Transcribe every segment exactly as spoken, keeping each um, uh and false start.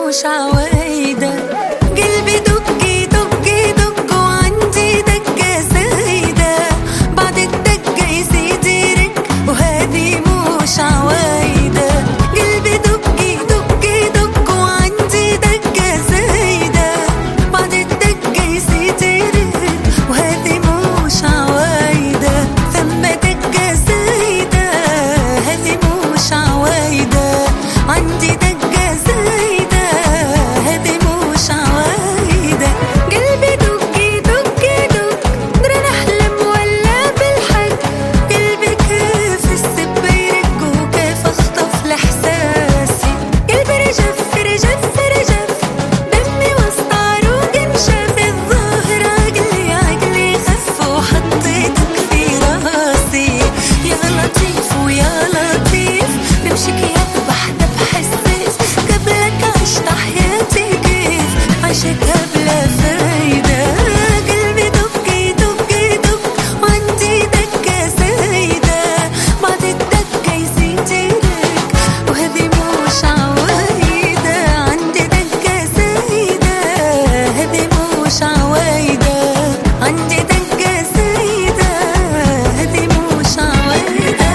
مش عوايدة. قلبي دقي دقي دق وعندي دقة زايدة، بعد الدقة يزيد يرق وهذه مش عوايدة. قلبي دقي دقي دق وعندي دقة زايدة، بعد الدقة يزيد يرق وهذه مش عوايدة. ثم دقة زايدة هذه مش عوايدة، عندي دقة زايدة هذه مش عوايدة. قلبي دقي دقي دق درا نحلم ولا بالحق، قلبي كيف السب يرق وكيف اخطف لإحساسي. قلبي رجف رجف رجف دمي وسط عروق انشف، الظاهر عقلي عقلي خف وحطيتك في راسي. يا لطيف ويا لطيف بمشيك يذبح ذبح السيف، قبلك عشت حياتي كيف عشتها بلا فايدة. قلبي دقي دقي دق وعندي دقة زايدة، بعد الدقة يزيد يرق وهذه مش عوايدة. عندي دقة زايدة هذه مش عوايدة، عندي دقة زايدة هذه مش عوايدة.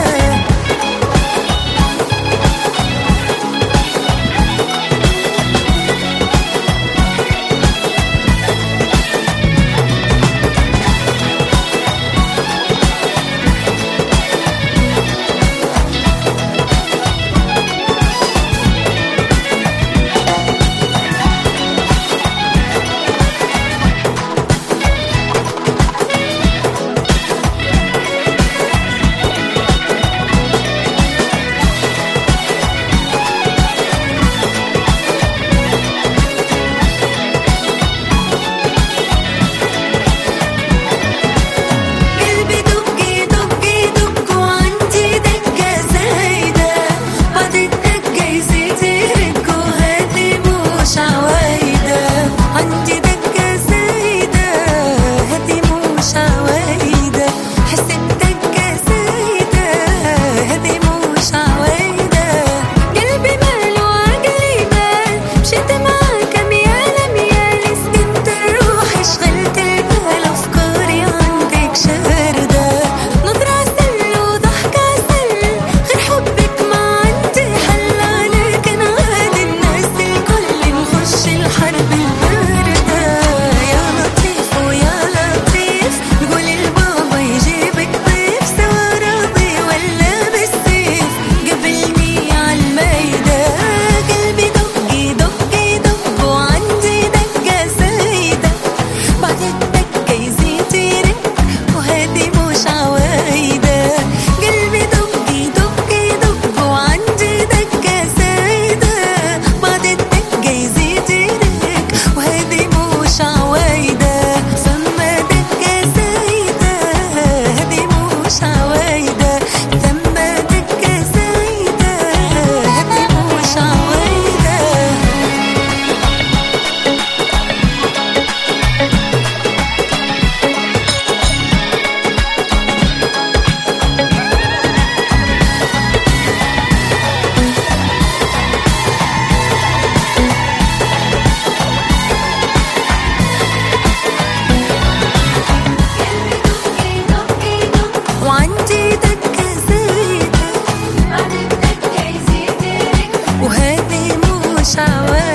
قلبي دقي دقي دق وعندي دقة زايدة، بعد الدقة يزيد يرق وهذه مش عوايدة. عندي دقة زايدة هذه مش عوايدة، حس الدقة زايدة هذه مش عوايدة. قلبي مال وعقلي مال، مشيت معاك ميال ميال، سكنت الروح شغلت البال، أفكاري عندك شاردة. نظرة عسل وضحكة عسل، غير حبك ما عندي حل. عليك نعاد الناس الكل نخش الحرب الباردة. يا لطيف ويا لطيف قول البابا يجيبك ضيف، سوا راضي ولا بالسيف قبلني عالميدة. قلبي دقي دقي دق وعندي دقة زايدة، بعد الدقة يزيد يرق وهذه مش عوايدة. قلبي دقي دقي دق وعندي دقة زايدة، بعد الدقة يزيد يرق وهذه مش عوايدة. ثم دقة زايدة هذه مش عوايدة، ثم دقة زايدة هذه مش عوايدة. وعندي دقة زايدة، بعد الدقة يزيد يرق وهذه مش عوايدة.